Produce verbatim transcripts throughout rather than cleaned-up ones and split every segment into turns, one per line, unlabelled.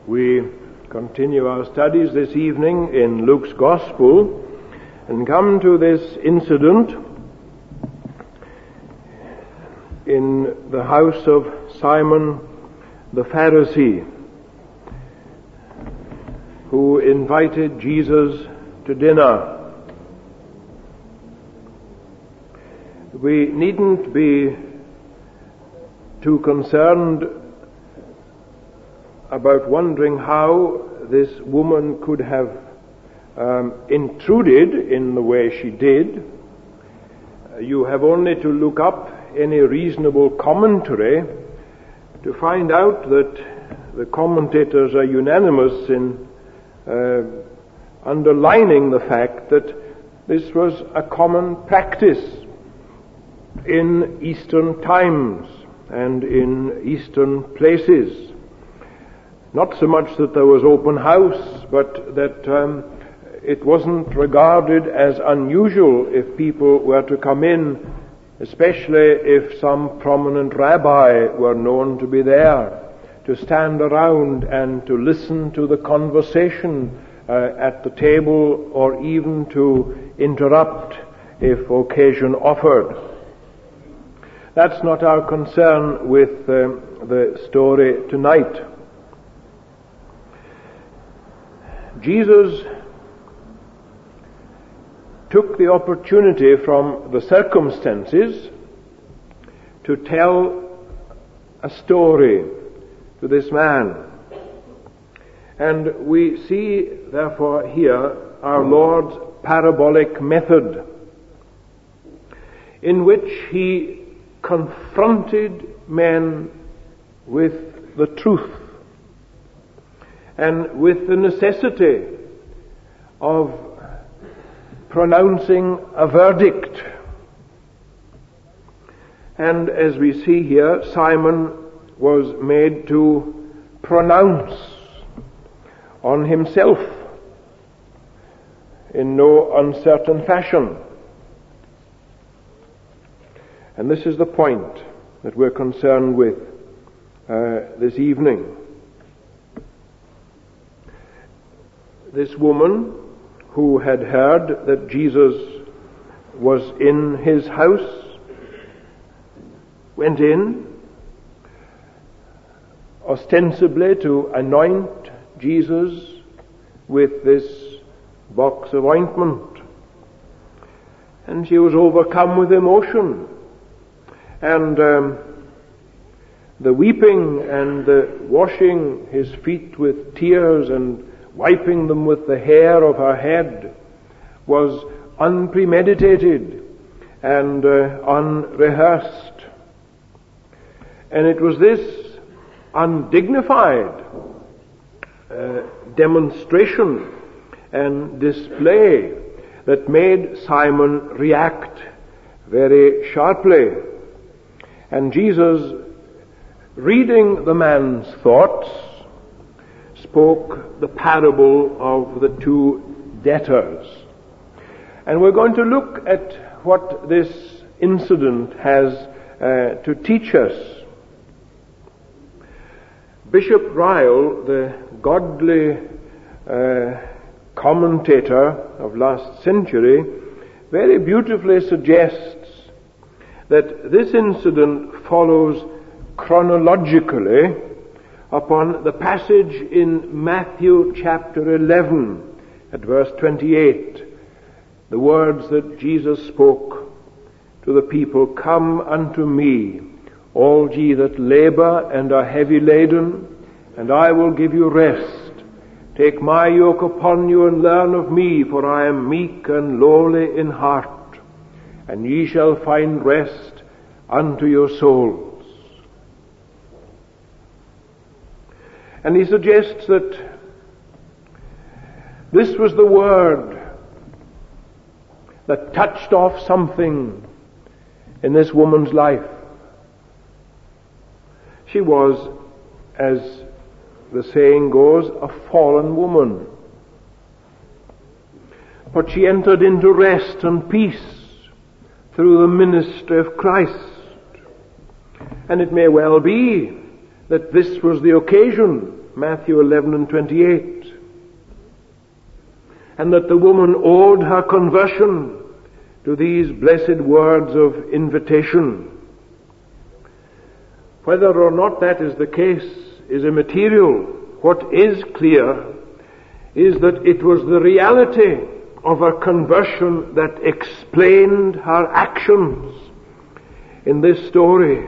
We continue our studies this evening in Luke's Gospel and come to this incident in the house of Simon the Pharisee, who invited Jesus to dinner. We needn't be too concerned about wondering how this woman could have um, intruded in the way she did. You have only to look up any reasonable commentary to find out that the commentators are unanimous in uh, underlining the fact that this was a common practice in Eastern times and in Eastern places. Not so much that there was open house, but that um, it wasn't regarded as unusual if people were to come in, especially if some prominent rabbi were known to be there, to stand around and to listen to the conversation uh, at the table, or even to interrupt if occasion offered. That's not our concern with um, the story tonight. Jesus took the opportunity from the circumstances to tell a story to this man. And we see, therefore, here our Lord's parabolic method, in which he confronted men with the truth and with the necessity of pronouncing a verdict. And as we see here, Simon was made to pronounce on himself in no uncertain fashion. And this is the point that we're concerned with uh, this evening. This woman who had heard that Jesus was in his house went in ostensibly to anoint Jesus with this box of ointment. And she was overcome with emotion. And um, the weeping and the washing his feet with tears and wiping them with the hair of her head was unpremeditated and uh, unrehearsed. And it was this undignified uh, demonstration and display that made Simon react very sharply. And Jesus, reading the man's thoughts, spoke the parable of the two debtors. And we're going to look at what this incident has uh, to teach us. Bishop Ryle, the godly uh, commentator of last century, very beautifully suggests that this incident follows chronologically upon the passage in Matthew chapter eleven at verse twenty-eight, the words that Jesus spoke to the people, "Come unto me, all ye that labor and are heavy laden, and I will give you rest. Take my yoke upon you and learn of me, for I am meek and lowly in heart, and ye shall find rest unto your souls." And he suggests that this was the word that touched off something in this woman's life. She was, as the saying goes, a fallen woman. But she entered into rest and peace through the ministry of Christ. And it may well be that this was the occasion Matthew eleven and twenty-eight. And that the woman owed her conversion to these blessed words of invitation. Whether or not that is the case is immaterial. What is clear is that it was the reality of her conversion that explained her actions in this story.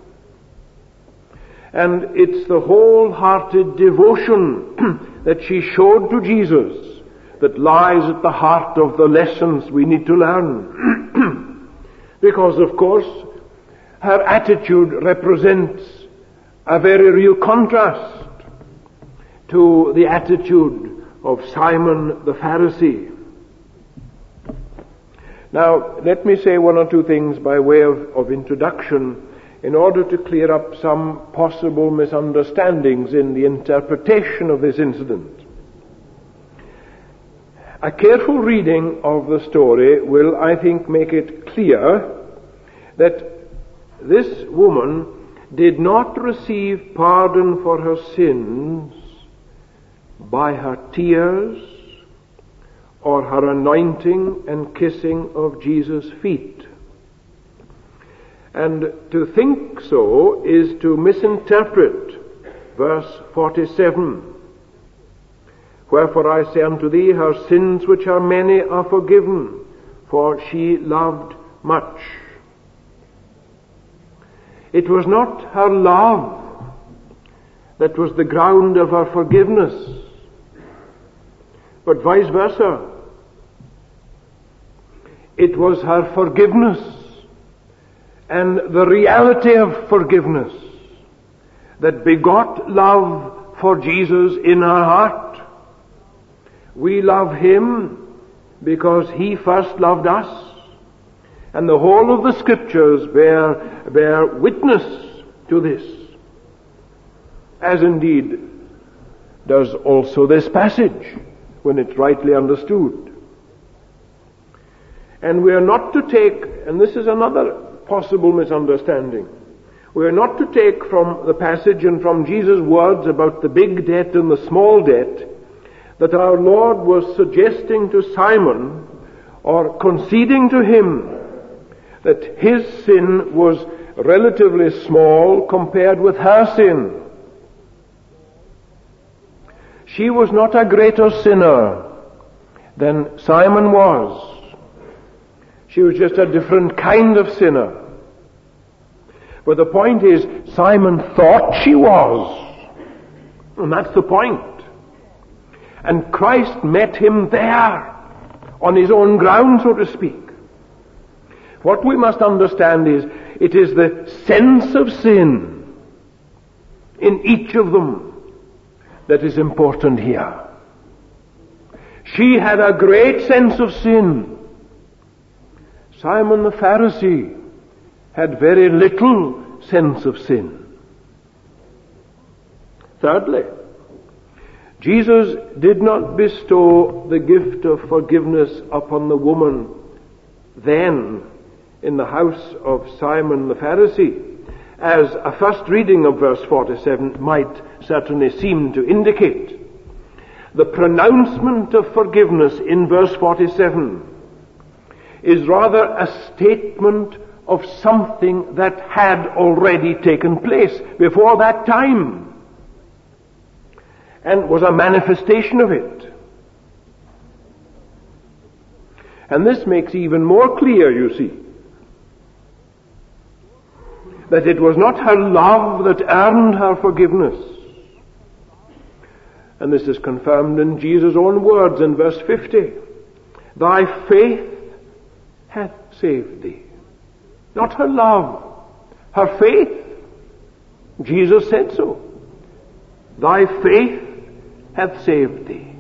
And it's the wholehearted devotion that she showed to Jesus that lies at the heart of the lessons we need to learn. Because, of course, her attitude represents a very real contrast to the attitude of Simon the Pharisee. Now, let me say one or two things by way of, of introduction in order to clear up some possible misunderstandings in the interpretation of this incident. A careful reading of the story will, I think, make it clear that this woman did not receive pardon for her sins by her tears or her anointing and kissing of Jesus' feet. And to think so is to misinterpret verse forty-seven. Wherefore I say unto thee, her sins which are many are forgiven, for she loved much. It was not her love that was the ground of her forgiveness, but vice versa. It was her forgiveness and the reality of forgiveness that begot love for Jesus in her heart. We love Him because He first loved us. And the whole of the Scriptures bear, bear witness to this. As indeed does also this passage, when it's rightly understood. And we are not to take, and this is another possible misunderstanding, we are not to take from the passage and from Jesus' words about the big debt and the small debt that our Lord was suggesting to Simon or conceding to him that his sin was relatively small compared with her sin. She was not a greater sinner than Simon was. She was just a different kind of sinner. But the point is, Simon thought she was. And that's the point. And Christ met him there, on his own ground, so to speak. What we must understand is, it is the sense of sin in each of them that is important here. She had a great sense of sin. Simon the Pharisee had very little sense of sin. Thirdly, Jesus did not bestow the gift of forgiveness upon the woman then in the house of Simon the Pharisee, as a first reading of verse forty-seven might certainly seem to indicate. The pronouncement of forgiveness in verse forty-seven is rather a statement of something that had already taken place before that time, and was a manifestation of it. And this makes even more clear, you see, that it was not her love that earned her forgiveness. And this is confirmed in Jesus' own words in verse fifty. Thy faith hath saved thee. Not her love, her faith. Jesus said so. Thy faith hath saved thee.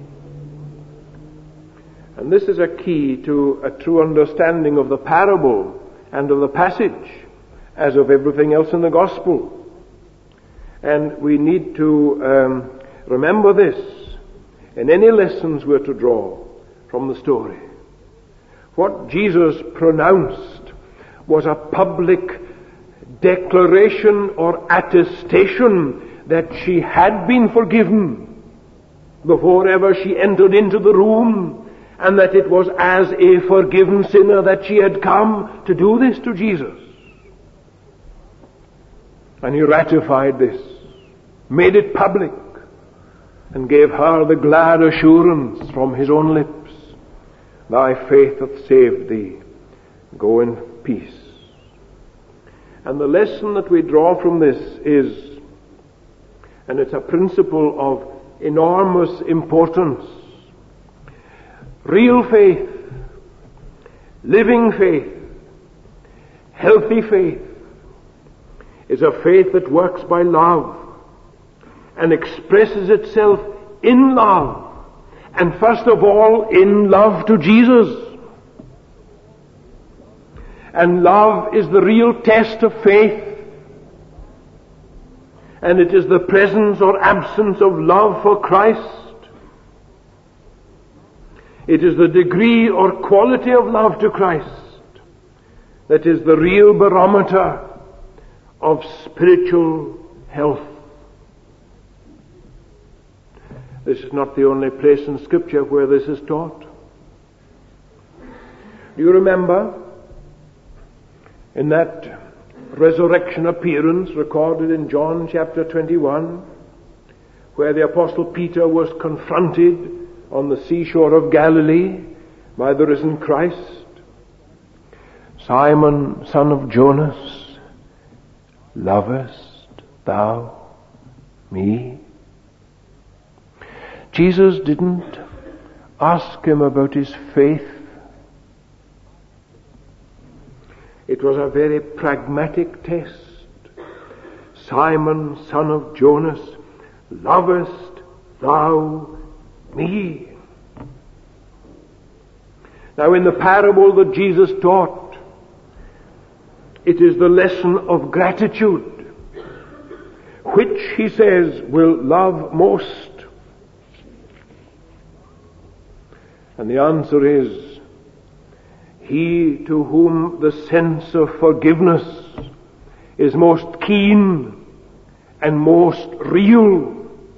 And this is a key to a true understanding of the parable and of the passage, as of everything else in the gospel. And we need to um, remember this in any lessons we're to draw from the story. What Jesus pronounced was a public declaration or attestation that she had been forgiven before ever she entered into the room, and that it was as a forgiven sinner that she had come to do this to Jesus. And he ratified this, made it public, and gave her the glad assurance from his own lips, "Thy faith hath saved thee. Go in peace." And the lesson that we draw from this is, and it's a principle of enormous importance, real faith, living faith, healthy faith, is a faith that works by love and expresses itself in love, and first of all in love to Jesus. And love is the real test of faith, and it is the presence or absence of love for Christ. It is the degree or quality of love to Christ that is the real barometer of spiritual health. This is not the only place in Scripture where this is taught. Do you remember in that resurrection appearance recorded in John chapter twenty-one, where the Apostle Peter was confronted on the seashore of Galilee by the risen Christ? "Simon, son of Jonas, lovest thou me?" Jesus didn't ask him about his faith. It was a very pragmatic test. "Simon, son of Jonas, lovest thou me?" Now, in the parable that Jesus taught, it is the lesson of gratitude, which, he says, will love most. And the answer is, he to whom the sense of forgiveness is most keen and most real.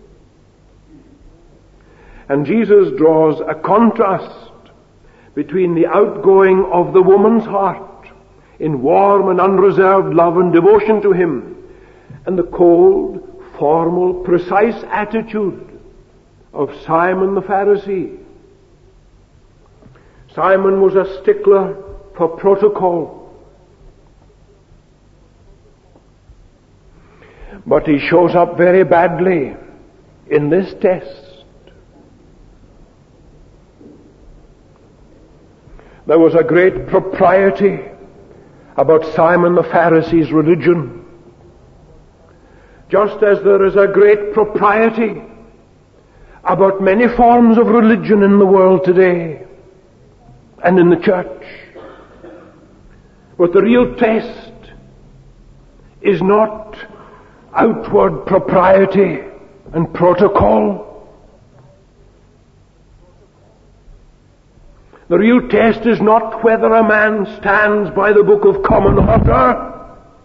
And Jesus draws a contrast between the outgoing of the woman's heart in warm and unreserved love and devotion to him, and the cold, formal, precise attitude of Simon the Pharisee. Simon was a stickler for protocol, but he shows up very badly in this test. There was a great propriety about Simon the Pharisee's religion, just as there is a great propriety about many forms of religion in the world today and in the church. But the real test is not outward propriety and protocol. The real test is not whether a man stands by the Book of Common Order.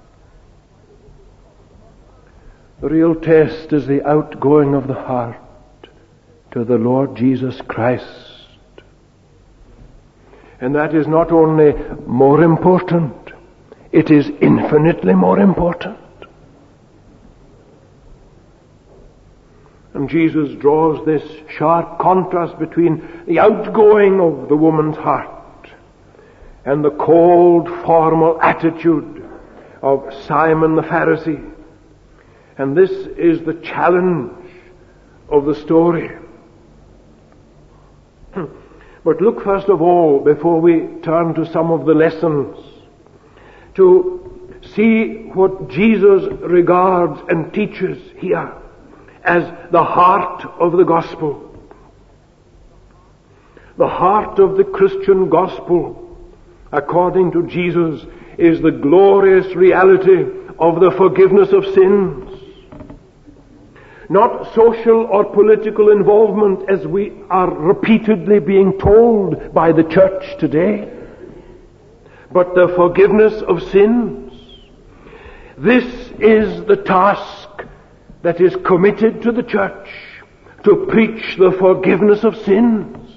The real test is the outgoing of the heart to the Lord Jesus Christ. And that is not only more important, it is infinitely more important. And Jesus draws this sharp contrast between the outgoing of the woman's heart and the cold, formal attitude of Simon the Pharisee. And this is the challenge of the story. But look first of all, before we turn to some of the lessons, to see what Jesus regards and teaches here as the heart of the gospel. The heart of the Christian gospel, according to Jesus, is the glorious reality of the forgiveness of sins. Not social or political involvement, as we are repeatedly being told by the church today, but the forgiveness of sins. This is the task that is committed to the church to preach the forgiveness of sins.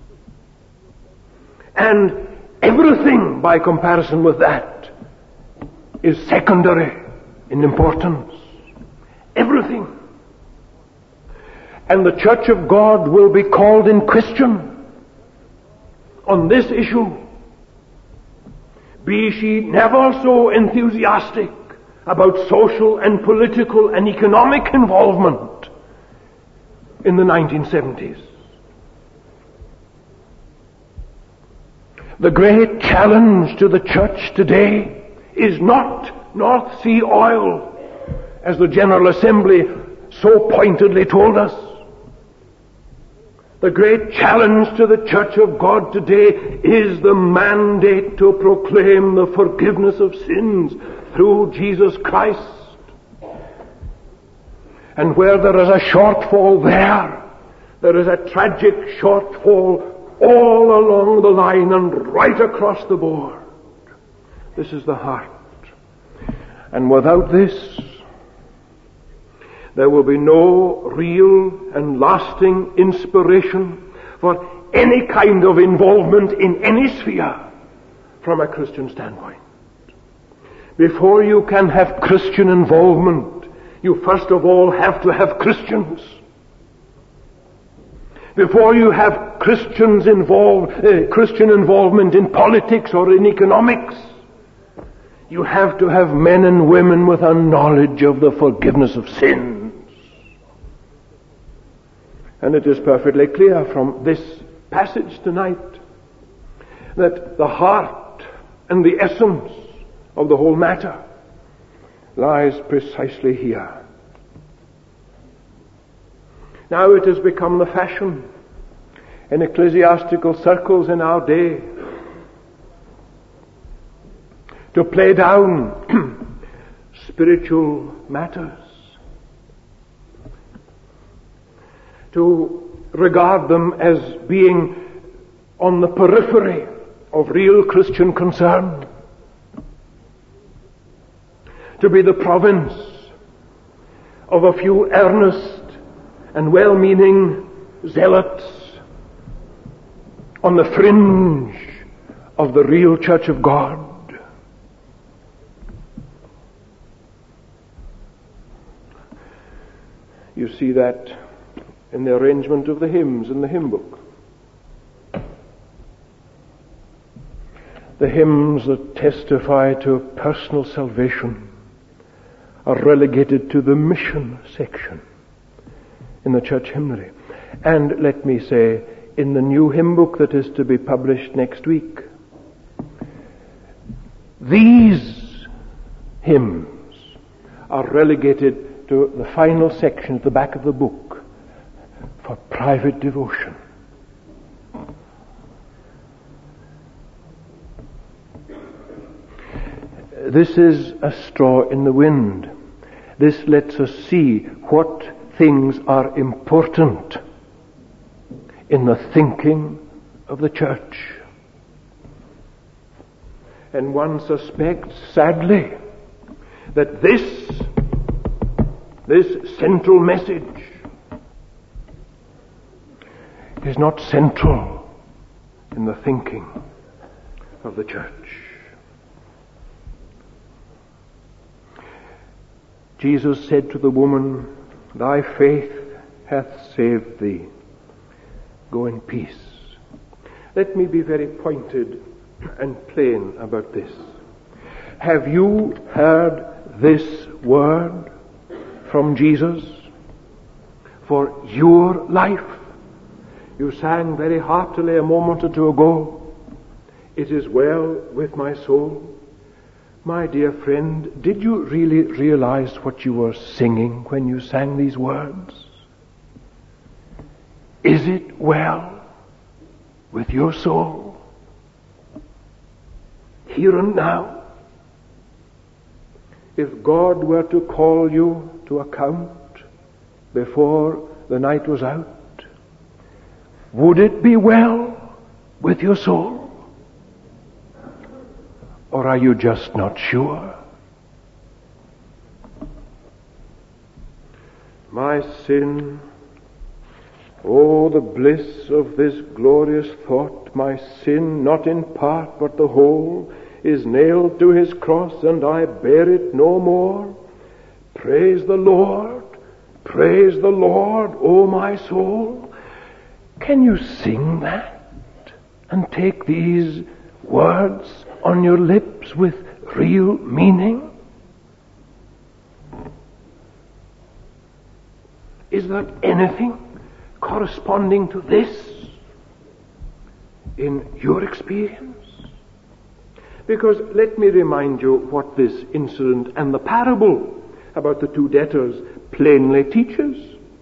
And everything by comparison with that is secondary in importance. Everything. And the church of God will be called in question on this issue. Be she never so enthusiastic about social and political and economic involvement in the nineteen seventies. The great challenge to the church today is not North Sea oil, as the General Assembly so pointedly told us. The great challenge to the church of God today is the mandate to proclaim the forgiveness of sins through Jesus Christ. And where there is a shortfall there, there is a tragic shortfall all along the line and right across the board. This is the heart. And without this, there will be no real and lasting inspiration for any kind of involvement in any sphere from a Christian standpoint. Before you can have Christian involvement, you first of all have to have Christians. Before you have Christians involved, uh, Christian involvement in politics or in economics, you have to have men and women with a knowledge of the forgiveness of sins. And it is perfectly clear from this passage tonight that the heart and the essence of the whole matter lies precisely here. Now it has become the fashion in ecclesiastical circles in our day to play down spiritual matters, to regard them as being on the periphery of real Christian concern, to be the province of a few earnest and well-meaning zealots on the fringe of the real church of God. You see that in the arrangement of the hymns in the hymn book. The hymns that testify to personal salvation are relegated to the mission section in the church hymnary. And let me say, in the new hymn book that is to be published next week, these hymns are relegated to the final section at the back of the book for private devotion. This is a straw in the wind. This lets us see what things are important in the thinking of the church. And one suspects, sadly, that this, this central message is not central in the thinking of the church. Jesus said to the woman, "Thy faith hath saved thee. Go in peace." Let me be very pointed and plain about this. Have you heard this word from Jesus for your life? You sang very heartily a moment or two ago, "It is well with my soul." My dear friend, did you really realize what you were singing when you sang these words? Is it well with your soul? Here and now. If God were to call you to account before the night was out, would it be well with your soul? Or are you just not sure? my sin. Oh, the bliss of this glorious thought, my sin, not in part but the whole, is nailed to his cross, and I bear it no more. Praise the Lord, praise the Lord, O my soul. Can you sing that and take these words on your lips with real meaning? Is there anything corresponding to this in your experience? Because let me remind you what this incident and the parable about the two debtors plainly teaches.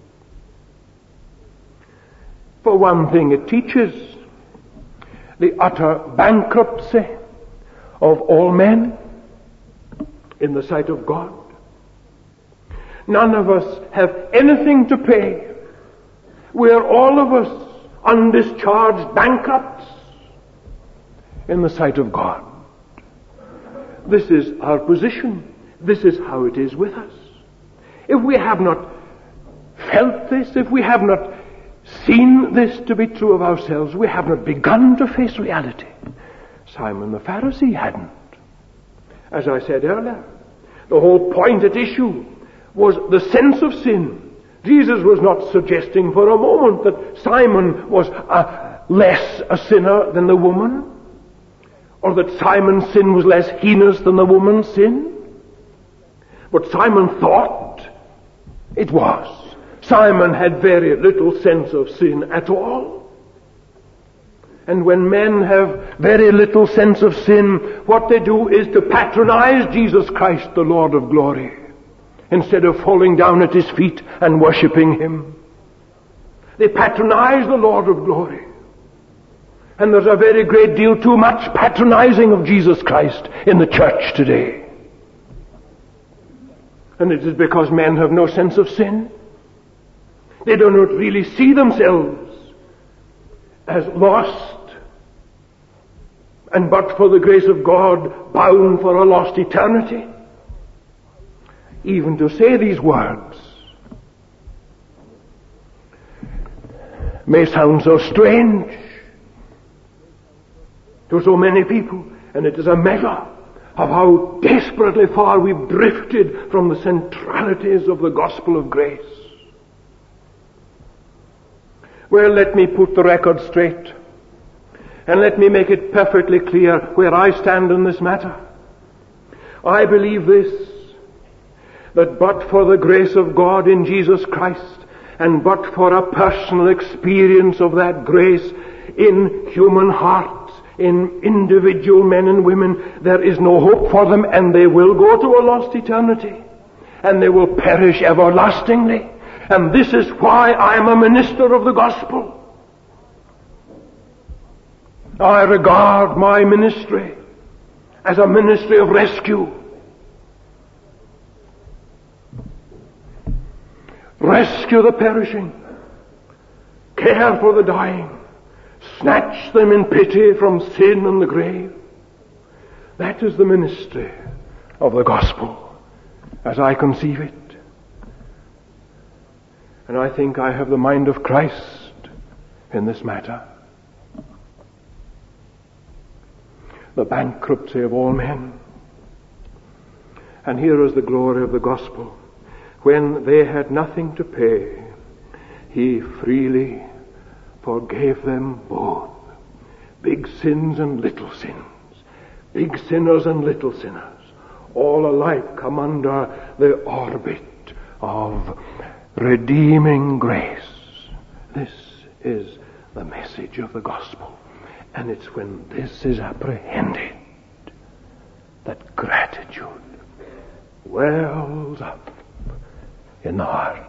For one thing, it teaches the utter bankruptcy of all men in the sight of God. None of us have anything to pay. We are all of us undischarged bankrupts in the sight of God. This is our position. This is how it is with us. If we have not felt this, if we have not seen this to be true of ourselves, we have not begun to face reality. Simon the Pharisee hadn't. As I said earlier, the whole point at issue was the sense of sin. Jesus was not suggesting for a moment that Simon was a less a sinner than the woman, or that Simon's sin was less heinous than the woman's sin. But Simon thought it was. Simon had very little sense of sin at all. And when men have very little sense of sin, what they do is to patronize Jesus Christ, the Lord of glory, instead of falling down at his feet and worshipping him. They patronize the Lord of glory. And there's a very great deal too much patronizing of Jesus Christ in the church today. And it is because men have no sense of sin. They do not really see themselves as lost, and but for the grace of God, bound for a lost eternity. Even to say these words may sound so strange to so many people, and it is a measure of how desperately far we've drifted from the centralities of the gospel of grace. Well, let me put the record straight, and let me make it perfectly clear where I stand in this matter. I believe this, that but for the grace of God in Jesus Christ, and but for a personal experience of that grace in human hearts, in individual men and women, there is no hope for them, and they will go to a lost eternity, and they will perish everlastingly. And this is why I am a minister of the gospel. I regard my ministry as a ministry of rescue. Rescue the perishing, care for the dying, snatch them in pity from sin and the grave. That is the ministry of the gospel as I conceive it. And I think I have the mind of Christ in this matter. The bankruptcy of all men. And here is the glory of the gospel. When they had nothing to pay, he freely forgave them both. Big sins and little sins. Big sinners and little sinners. All alike come under the orbit of redeeming grace. This is the message of the gospel. And it's when this is apprehended that gratitude wells up in the heart.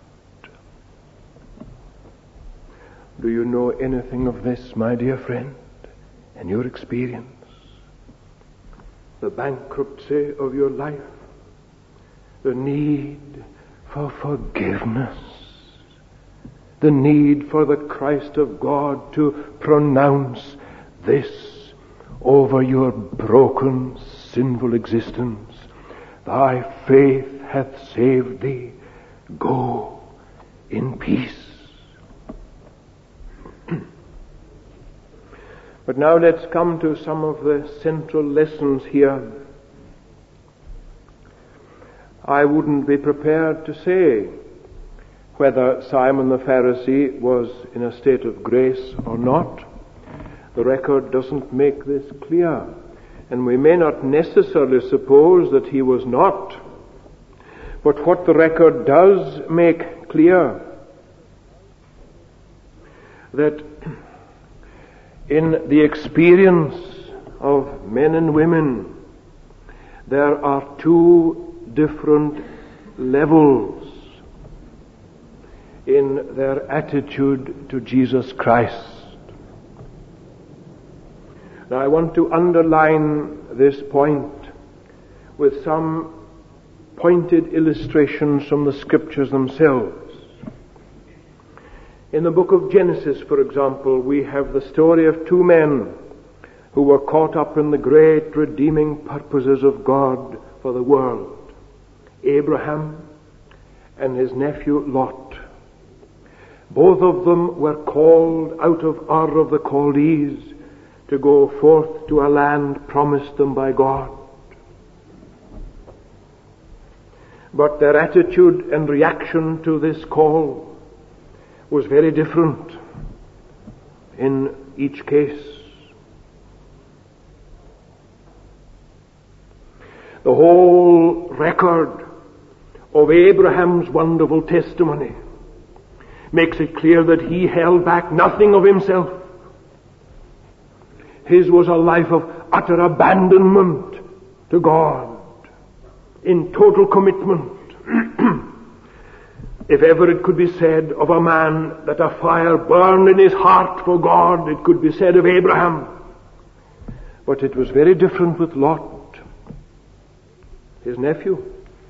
Do you know anything of this, my dear friend, in your experience? The bankruptcy of your life, the need for forgiveness, the need for the Christ of God to pronounce this over your broken, sinful existence. Thy faith hath saved thee. Go in peace. But now let's come to some of the central lessons here. I wouldn't be prepared to say whether Simon the Pharisee was in a state of grace or not. The record doesn't make this clear, and we may not necessarily suppose that he was not. But what the record does make clear, that in the experience of men and women, there are two different levels in their attitude to Jesus Christ. Now I want to underline this point with some pointed illustrations from the Scriptures themselves. In the book of Genesis, for example, we have the story of two men who were caught up in the great redeeming purposes of God for the world. Abraham and his nephew Lot. Both of them were called out of Ur of the Chaldees to go forth to a land promised them by God. But their attitude and reaction to this call was very different in each case. The whole record of Abraham's wonderful testimony makes it clear that he held back nothing of himself. His was a life of utter abandonment to God, in total commitment. If ever it could be said of a man that a fire burned in his heart for God, it could be said of Abraham. But it was very different with Lot, his nephew.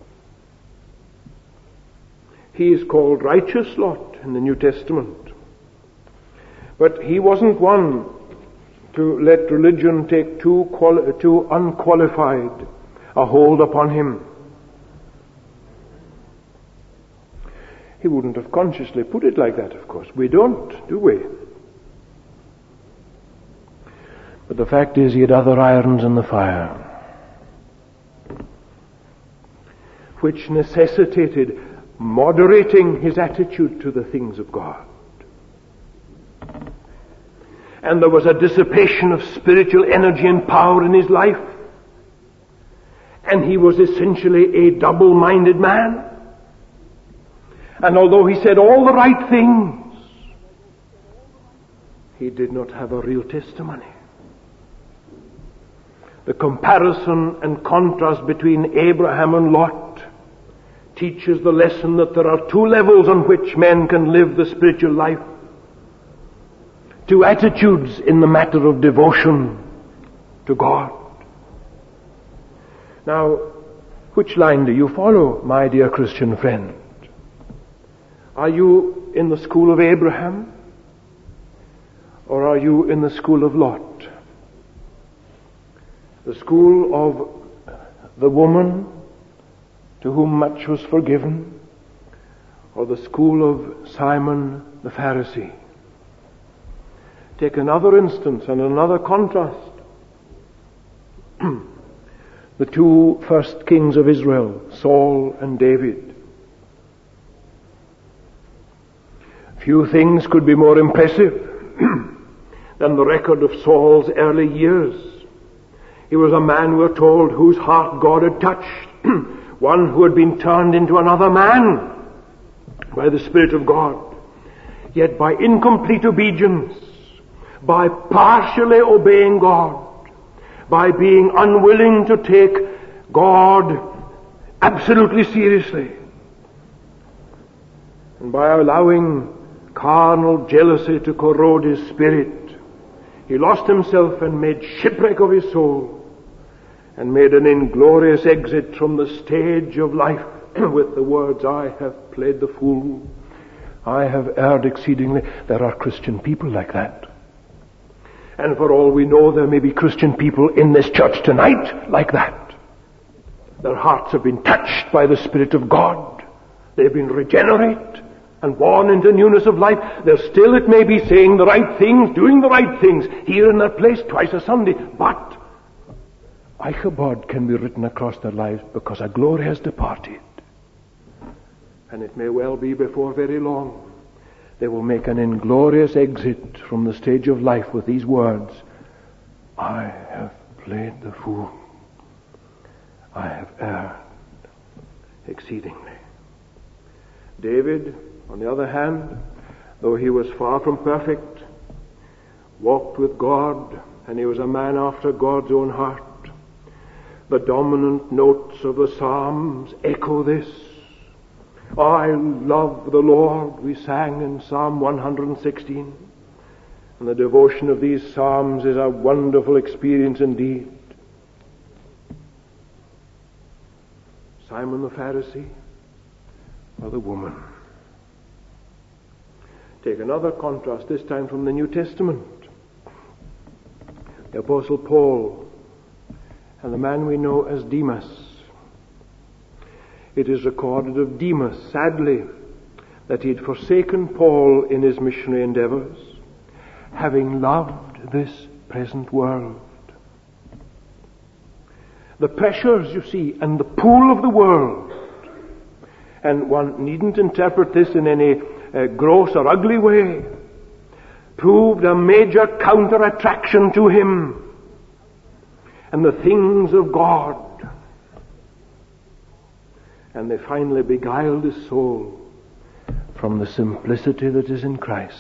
He is called righteous Lot in the New Testament. But he wasn't one to let religion take too, quali- too unqualified a hold upon him. He wouldn't have consciously put it like that, of course. We don't, do we? But the fact is, he had other irons in the fire, which necessitated moderating his attitude to the things of God. And there was a dissipation of spiritual energy and power in his life. And he was essentially a double-minded man. And although he said all the right things, he did not have a real testimony. The comparison and contrast between Abraham and Lot teaches the lesson that there are two levels on which men can live the spiritual life. Two attitudes in the matter of devotion to God. Now, which line do you follow, my dear Christian friend? Are you in the school of Abraham? Or are you in the school of Lot? The school of the woman to whom much was forgiven, or the school of Simon the Pharisee? Take another instance and another contrast. The two first kings of Israel, Saul and David. Few things could be more impressive than the record of Saul's early years. He was a man, we're told, whose heart God had touched. One who had been turned into another man by the Spirit of God. Yet by incomplete obedience, by partially obeying God, by being unwilling to take God absolutely seriously, and by allowing carnal jealousy to corrode his spirit, he lost himself and made shipwreck of his soul, and made an inglorious exit from the stage of life with the words, "I have played the fool. I have erred exceedingly." There are Christian people like that. And for all we know, there may be Christian people in this church tonight like that. Their hearts have been touched by the Spirit of God. They've been regenerate, and born into newness of life, they're still, it may be, saying the right things, doing the right things, here in that place twice a Sunday. But Ichabod can be written across their lives because a glory has departed. And it may well be before very long they will make an inglorious exit from the stage of life with these words, I have played the fool. I have erred exceedingly. David, on the other hand, though he was far from perfect, walked with God, and he was a man after God's own heart. The dominant notes of the Psalms echo this. I love the Lord, we sang in Psalm one hundred sixteen. And the devotion of these Psalms is a wonderful experience indeed. Simon the Pharisee, or the woman. Take another contrast, this time from the New Testament. The Apostle Paul and the man we know as Demas. It is recorded of Demas, sadly, that he had forsaken Paul in his missionary endeavors, having loved this present world. The pressures, you see, and the pull of the world. And one needn't interpret this in any uh, gross or ugly way. Proved a major counter-attraction to him. And the things of God. And they finally beguiled his soul from the simplicity that is in Christ.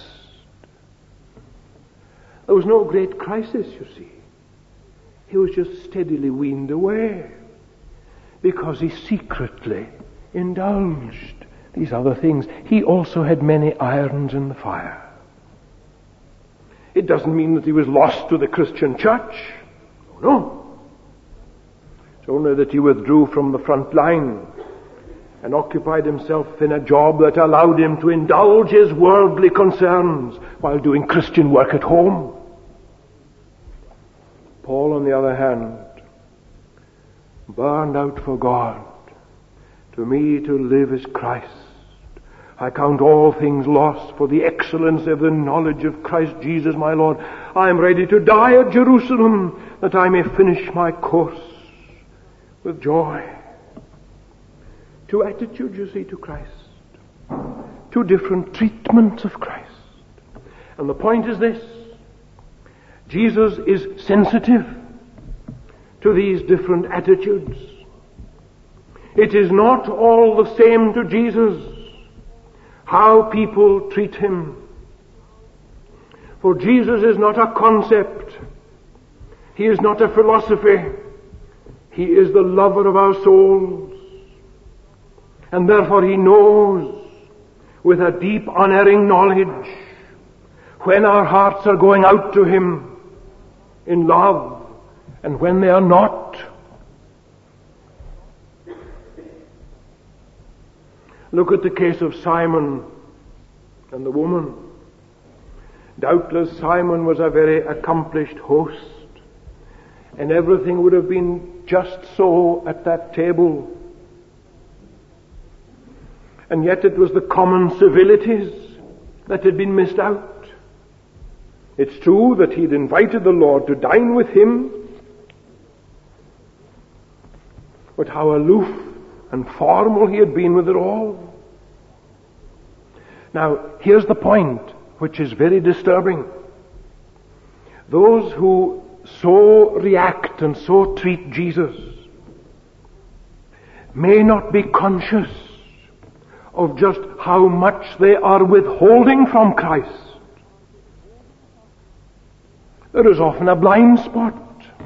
There was no great crisis, you see. He was just steadily weaned away because he secretly indulged these other things. He also had many irons in the fire. It doesn't mean that he was lost to the Christian church. No. It's only that he withdrew from the front line and occupied himself in a job that allowed him to indulge his worldly concerns while doing Christian work at home. Paul, on the other hand, burned out for God. To me to live is Christ. I count all things lost for the excellence of the knowledge of Christ Jesus my Lord. I am ready to die at Jerusalem that I may finish my course with joy. Two attitudes, you see, to Christ. Two different treatments of Christ. And the point is this. Jesus is sensitive to these different attitudes. It is not all the same to Jesus how people treat him. For Jesus is not a concept. He is not a philosophy. He is the lover of our souls. And therefore he knows with a deep unerring knowledge when our hearts are going out to him in love and when they are not. Look at the case of Simon and the woman. Doubtless Simon was a very accomplished host, and everything would have been just so at that table. And yet it was the common civilities that had been missed out. It's true that he'd invited the Lord to dine with him, but how aloof and formal he had been with it all. Now, here's the point, which is very disturbing. Those who so react and so treat Jesus may not be conscious of just how much they are withholding from Christ. There is often a blind spot.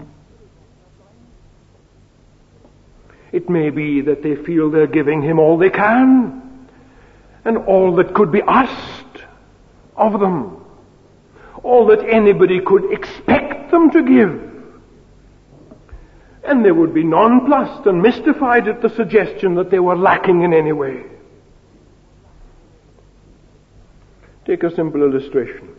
It may be that they feel they're giving him all they can and all that could be asked of them, all that anybody could expect them to give. And they would be nonplussed and mystified at the suggestion that they were lacking in any way. Take a simple illustration.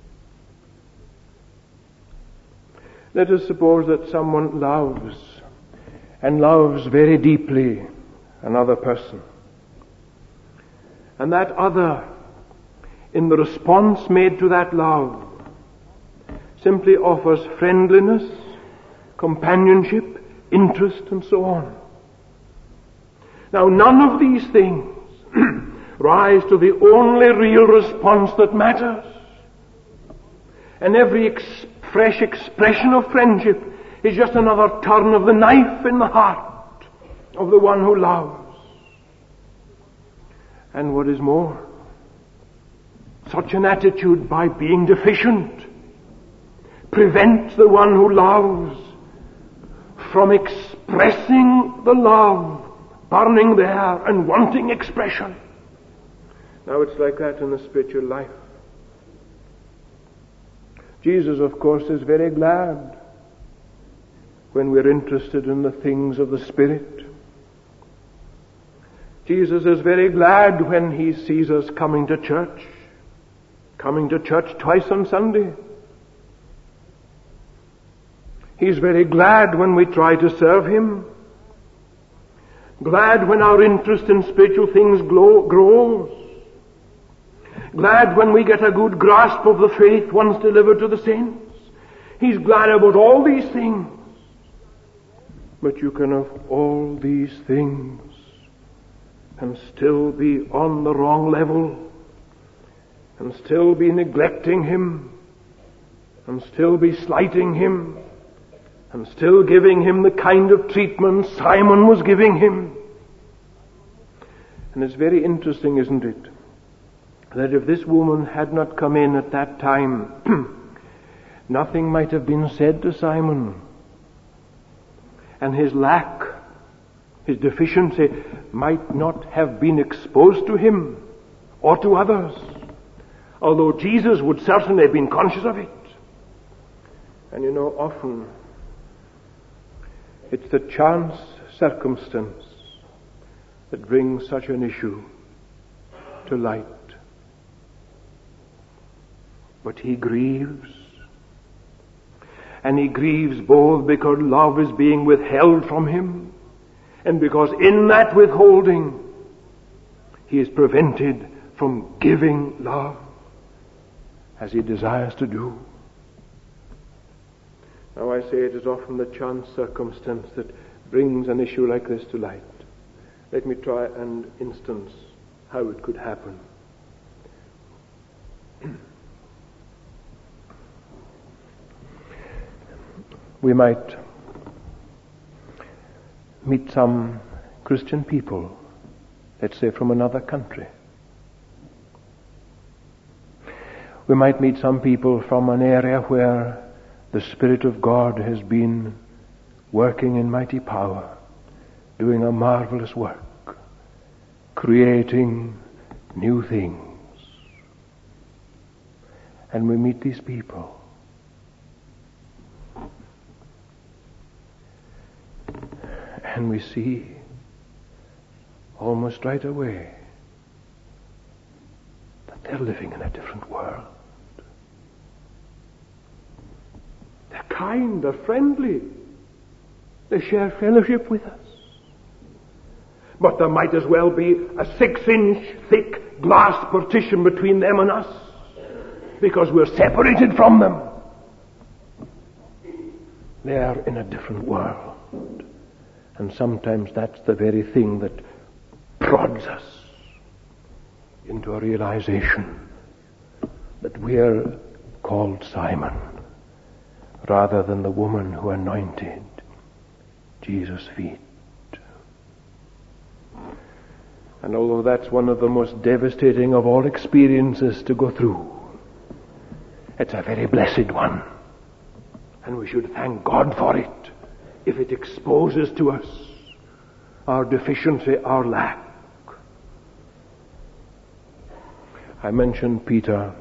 Let us suppose that someone loves, and loves very deeply, another person. And that other, in the response made to that love, simply offers friendliness, companionship, interest, and so on. Now, none of these things rise to the only real response that matters. And every ex- fresh expression of friendship is just another turn of the knife in the heart of the one who loves. And what is more, such an attitude, by being deficient, prevents the one who loves from expressing the love burning there and wanting expression. Now it's like that in the spiritual life. Jesus, of course, is very glad when we're interested in the things of the Spirit. Jesus is very glad when he sees us coming to church, coming to church twice on Sunday. He's very glad when we try to serve him, glad when our interest in spiritual things glow, grows, glad when we get a good grasp of the faith once delivered to the saints. He's glad about all these things. But you can have all these things and still be on the wrong level, and still be neglecting him, and still be slighting him, and still giving him the kind of treatment Simon was giving him. And it's very interesting, isn't it, that if this woman had not come in at that time, nothing might have been said to Simon. And his lack, his deficiency, might not have been exposed to him or to others, although Jesus would certainly have been conscious of it. And you know, often it's the chance circumstance that brings such an issue to light. But he grieves. And he grieves both because love is being withheld from him, and because in that withholding he is prevented from giving love as he desires to do. Now I say it is often the chance circumstance that brings an issue like this to light. Let me try and instance how it could happen. We might meet some Christian people, let's say from another country. We might meet some people from an area where the Spirit of God has been working in mighty power, doing a marvelous work, creating new things. And we meet these people. And we see almost right away that they're living in a different world. They're kind, they're friendly, they share fellowship with us. But there might as well be a six-inch thick glass partition between them and us, because we're separated from them. They're in a different world. And sometimes that's the very thing that prods us into a realization that we're called Simon rather than the woman who anointed Jesus' feet. And although that's one of the most devastating of all experiences to go through, it's a very blessed one. And we should thank God for it, if it exposes to us our deficiency, our lack. I mentioned Peter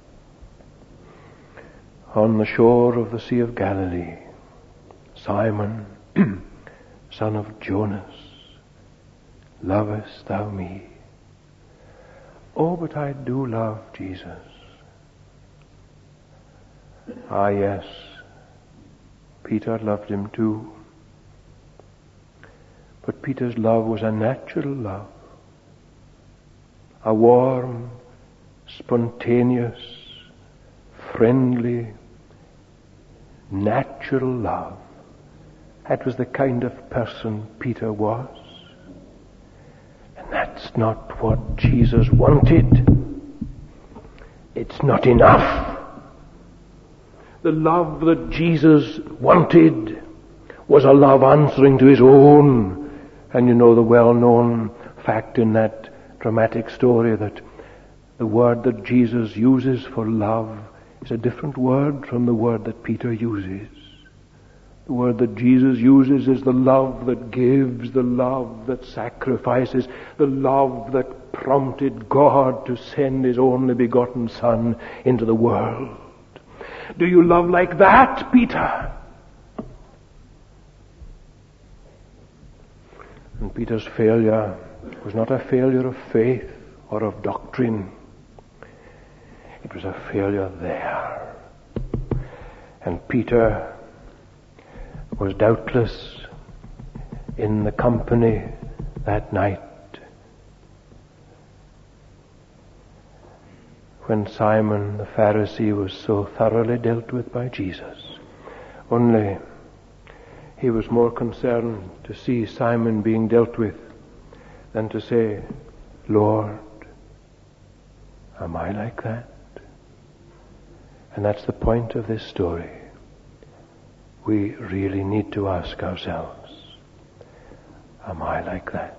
on the shore of the Sea of Galilee. Simon, son of Jonas, lovest thou me? Oh, but I do love Jesus. Ah, yes, Peter loved him too. But Peter's love was a natural love, a warm, spontaneous, friendly, natural love. That was the kind of person Peter was. And that's not what Jesus wanted. It's not enough. The love that Jesus wanted was a love answering to his own. And you know the well-known fact in that dramatic story that the word that Jesus uses for love is a different word from the word that Peter uses. The word that Jesus uses is the love that gives, the love that sacrifices, the love that prompted God to send his only begotten Son into the world. Do you love like that, Peter? And Peter's failure was not a failure of faith or of doctrine. It was a failure there. And Peter was doubtless in the company that night when Simon the Pharisee was so thoroughly dealt with by Jesus. Only he was more concerned to see Simon being dealt with than to say, Lord, am I like that? And that's the point of this story. We really need to ask ourselves, am I like that?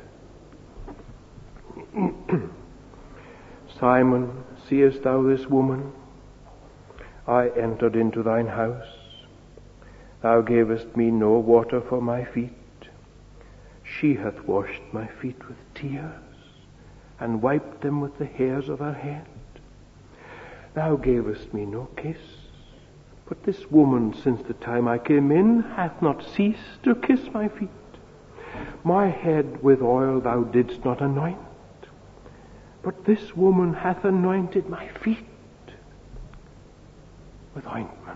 Simon, seest thou this woman? I entered into thine house. Thou gavest me no water for my feet. She hath washed my feet with tears, and wiped them with the hairs of her head. Thou gavest me no kiss, but this woman, since the time I came in, hath not ceased to kiss my feet. My head with oil thou didst not anoint, but this woman hath anointed my feet with ointment.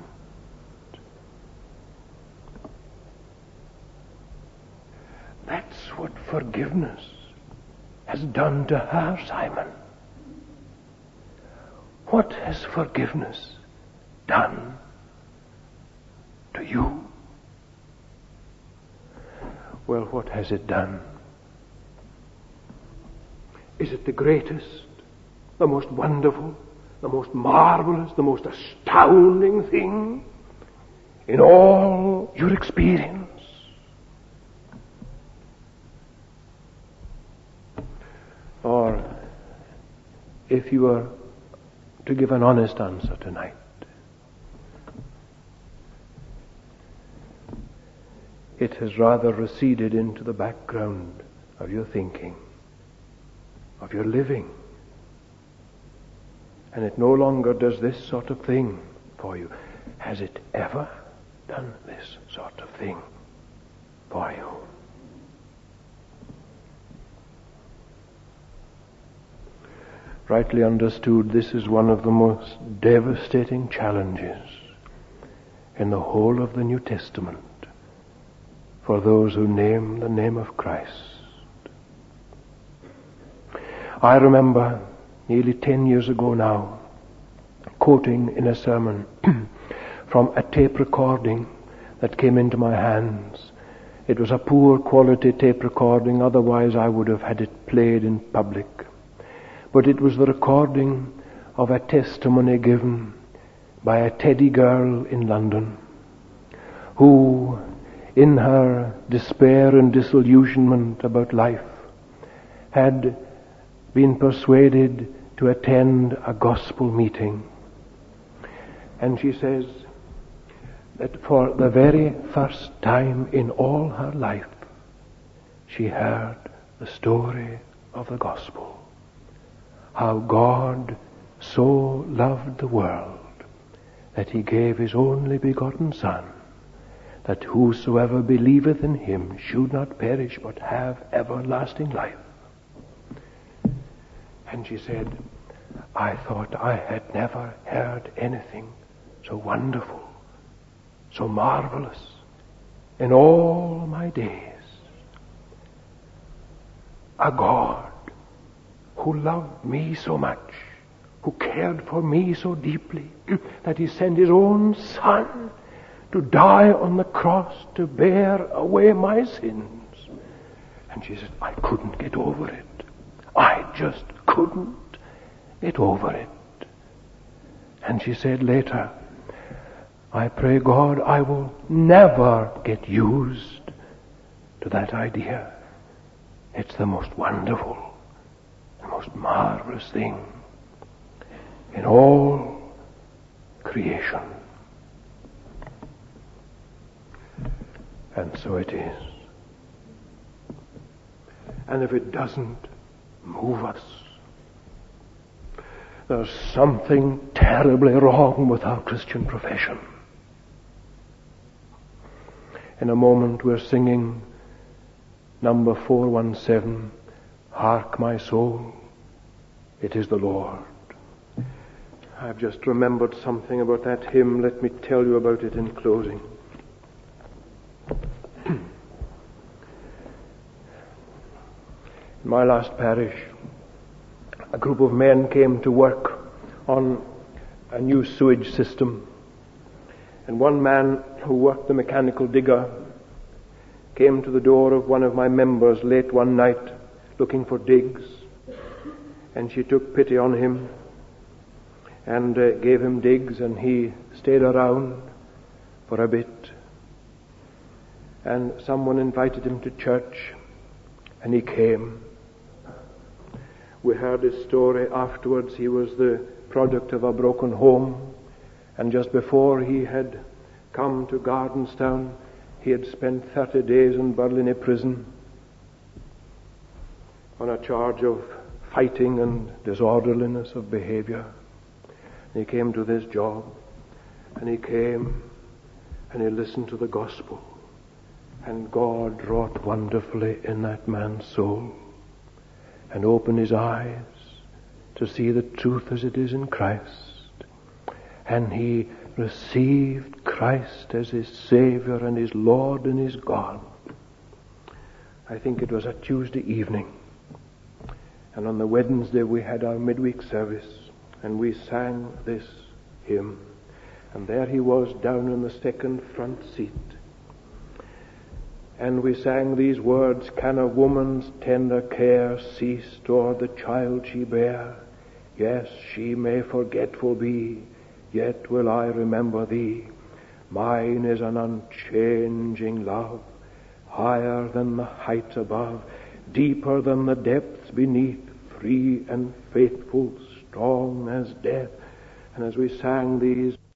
That's what forgiveness has done to her, Simon. What has forgiveness done to you? Well, what has it done? Is it the greatest, the most wonderful, the most marvelous, the most astounding thing in all your experience? Or, if you were to give an honest answer tonight, it has rather receded into the background of your thinking, of your living, and it no longer does this sort of thing for you. Has it ever done this sort of thing for you? Rightly understood, this is one of the most devastating challenges in the whole of the New Testament for those who name the name of Christ. I remember nearly ten years ago now, quoting in a sermon from a tape recording that came into my hands. It was a poor quality tape recording, otherwise I would have had it played in public. But it was the recording of a testimony given by a Teddy girl in London who, in her despair and disillusionment about life, had been persuaded to attend a gospel meeting. And she says that for the very first time in all her life, she heard the story of the gospel. How God so loved the world that he gave his only begotten Son, that whosoever believeth in him should not perish but have everlasting life. And she said, I thought I had never heard anything so wonderful, so marvelous in all my days. A God who who loved me so much, who cared for me so deeply, that he sent his own Son to die on the cross to bear away my sins. And she said, I couldn't get over it. I just couldn't get over it. And she said later, I pray God I will never get used to that idea. It's the most wonderful, the most marvelous thing in all creation. And so it is. And if it doesn't move us, there's something terribly wrong with our Christian profession. In a moment we're singing number four one seven, Hark my soul, it is the Lord. I've just remembered something about that hymn. Let me tell you about it in closing. In my last parish, a group of men came to work on a new sewage system. And one man who worked the mechanical digger came to the door of one of my members late one night looking for digs. And she took pity on him and uh, gave him digs, and he stayed around for a bit. And someone invited him to church, and he came. We heard his story afterwards. He was the product of a broken home, and just before he had come to Gardenstown, he had spent thirty days in Berlin prison on a charge of fighting and disorderliness of behavior. And he came to this job, and he came and he listened to the gospel, and God wrought wonderfully in that man's soul and opened his eyes to see the truth as it is in Christ. And he received Christ as his Savior and his Lord and his God. I think it was a Tuesday evening. And on the Wednesday we had our midweek service, and we sang this hymn. And there he was down in the second front seat. And we sang these words, can a woman's tender care cease toward the child she bare? Yes, she may forgetful be, yet will I remember thee. Mine is an unchanging love, higher than the heights above, deeper than the depths beneath, free and faithful, strong as death. And as we sang these